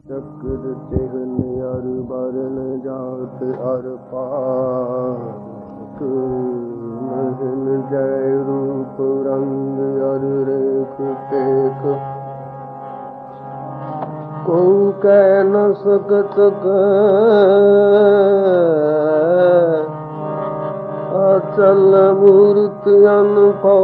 चक्र चिह्न अर वर्ण जात अर पाक महन जय रूप रंग अर रेख पेख को कह न सकत अचल मूर्ति अनुभव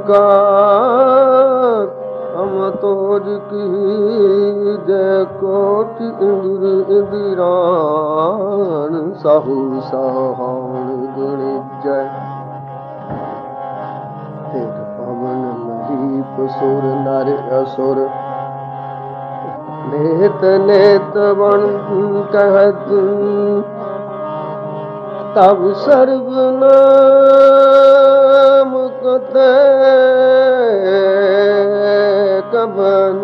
प्रकाश हम तोज की जय कोटि इंद्र इंदिरान साहू सहान गुण जय तेज पवन महीप सुर नर असुर नेत नेत बन कहत तब सर्वनाम कते कबन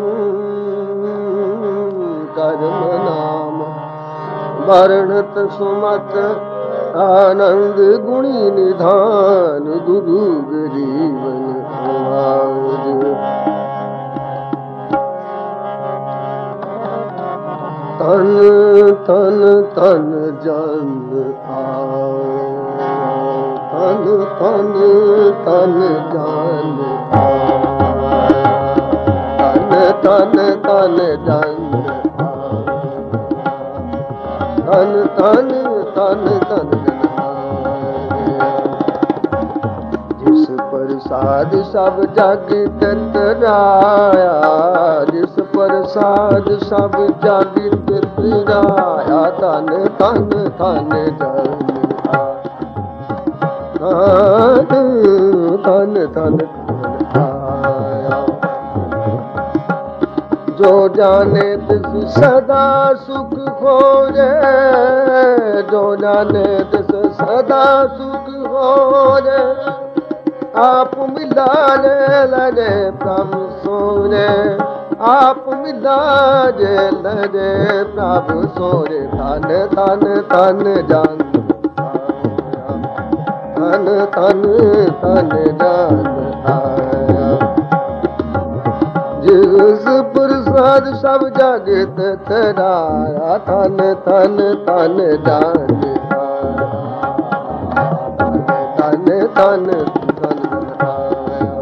कर्म नाम वर्णत सुमत आनंद गुणी निधान दुदुग जीवन तन तन तन जन तन तन तन जन तन तन जन तन तन तन तन जिस प्रसाद सब जग तराया जिस प्रसाद सब जग तराया तन तन तन जन तन तन जो जाने तिस सदा सुख खोजे जो जाने तिस सदा सुख खोजे आप मिला लगे प्रभु सोरे आप मिला लगे प्रभु सोरे तन तन तन जान तन तन तन जान आया जिस प्रसाद सब जगत तराया तन तन तन जान तन तन तन आया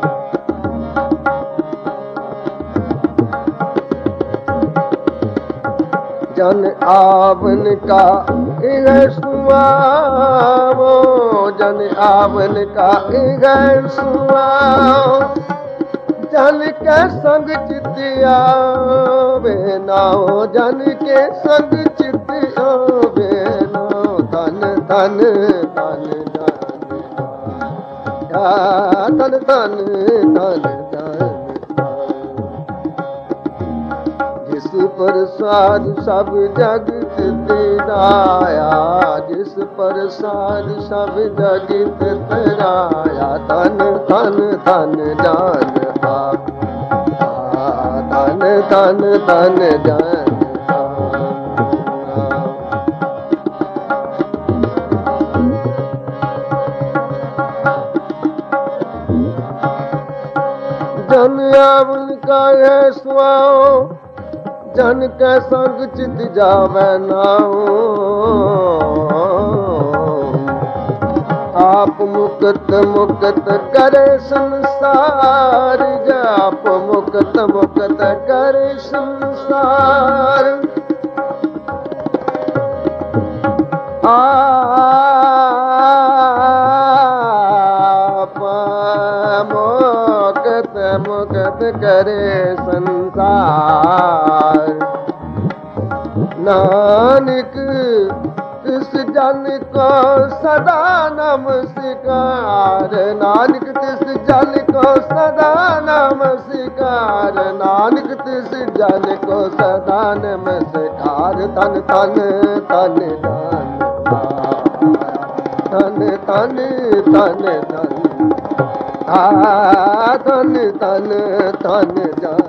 जन आवन का सुआवो जन आवन का सुआओ जन के संग चितिया वे नाओ जन के संग चितिया वे नाओ तन तन तन तन तन तन जिस प्रसाद सब जग तराया जिस प्रसाद सब जग तराया तन तन तन जान तन तन तन जान जन आवन का है सुआओ जन के संग चित जावे नाओ आप मुक्त मुक्त करे संसार आप मुक्त मुक्त करे संसार आप मुक्त मुक्त करे संसार नानक तिस जन को सदा नमस्कार नानक तिस जन को सदा नमस्कार नानक तिस जन को सदा नमस्कार तन तन तन तन तन तन तन तन तन तन जान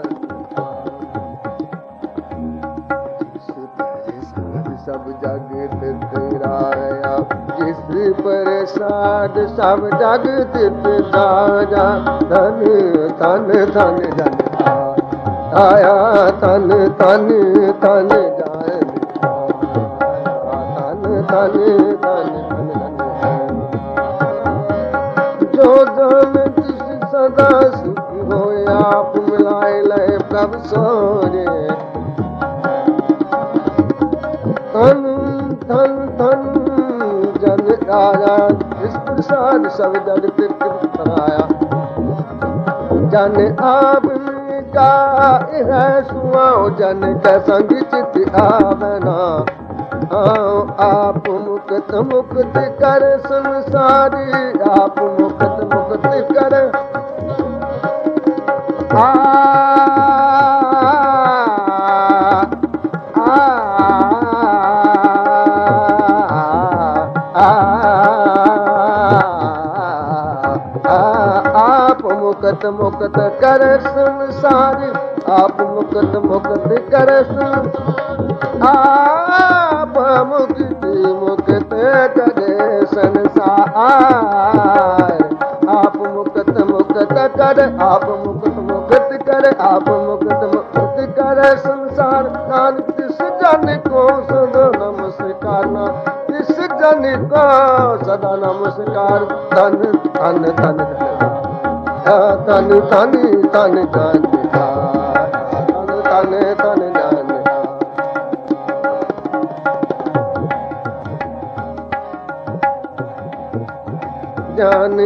सब जग तराया जिस प्रसाद सब जग तराया धन धन धन जन आया तन तन तन जान तन तन तन तन जो जान जिस सदा सुख हो आप मिलाए लय प्रभु सोरे तन तन तन जन आया इस प्रसाद सब जगत कराया जन आप का है सुआओ जन के संग चित आवना आप मुक्त मुक्त कर संसारी आप मुक्त मुक्त कर आप मुक्त मुक्त कर संसारी आप मुक्त मुक्त कर आप मुक्ति मुक्त करे संसार आप मुक्त मुक्त कर आप मुक्त मुक्त कर आप मुक्त मुक्त कर संसार नानक इस जन को सदा नमस्कार इस जन को सदा नमस्कार धन धन धन तन तन तन जान तन तन तन जान जान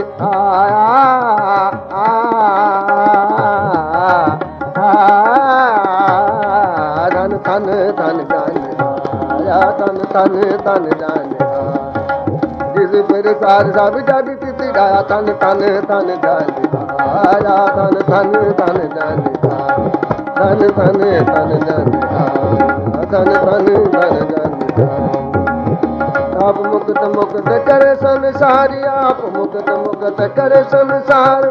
धन तन तन जान तन तन तन जान जिस पर सार सब जग तित गाया तन तन तन जान आया तन तन तन जान तन तन तन जान तन तन तन जान आप मुक्त मुक्त करे संसारी आप मुक्त मुक्त करे संसार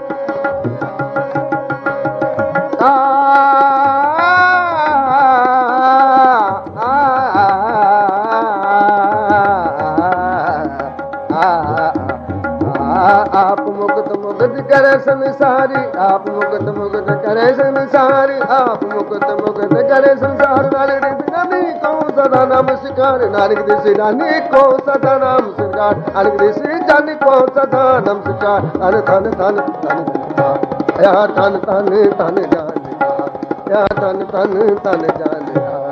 आप मुक्त मुक्त करे संसारी आप मुक्त मुक्त करे संसारी आप मुक्त मुक्त करे संसार नानक को सदा नमस्कार नानक दिशि रानी को सदा नमस्कार नानक दिशि जानी को सदा नमस्कार धन धन धन धन या धन धन धन जान या धन धन धन जान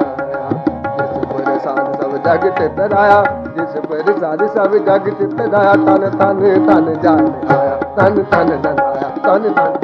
सब जग चित आया जिस पर सारी सब जग चित आया तन तन तन जान आया तन तन आया तन तन